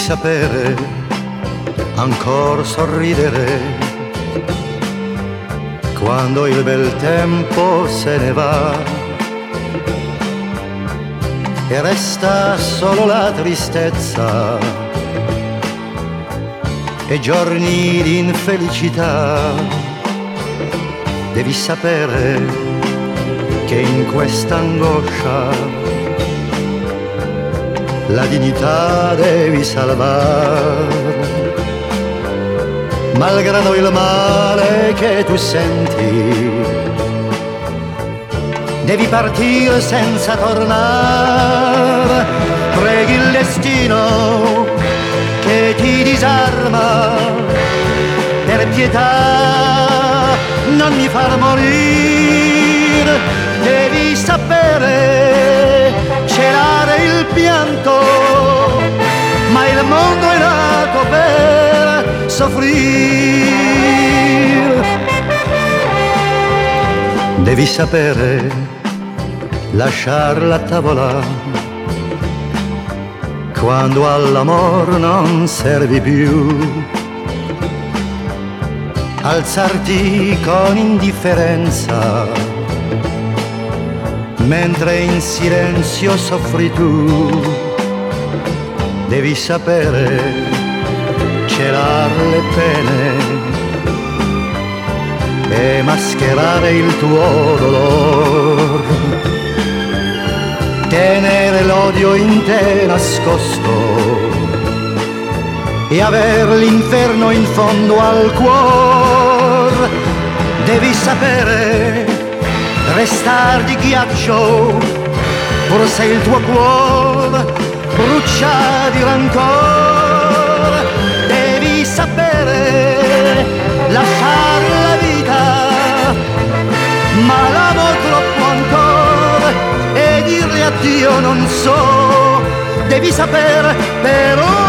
sapere ancora sorridere quando il bel tempo se ne va e resta solo la tristezza e giorni di infelicità. Devi sapere che in questa angoscia la dignità devi salvare, malgrado il male che tu senti. Devi partire senza tornare, preghi il destino che ti disarma, per pietà non mi far morire. Devi sapere celare il pianto, ma il mondo è nato per soffrire. Devi sapere lasciar la tavola quando all'amor non servi più, alzarti con indifferenza mentre in silenzio soffri tu. Devi sapere celar le pene e mascherare il tuo dolore, tenere l'odio in te nascosto e aver l'inferno in fondo al cuore. Devi sapere restar di ghiaccio pur se il tuo cuore brucia di rancore. Devi sapere lasciar la vita, ma l'amo troppo ancora, e dirle addio non so. Devi sapere però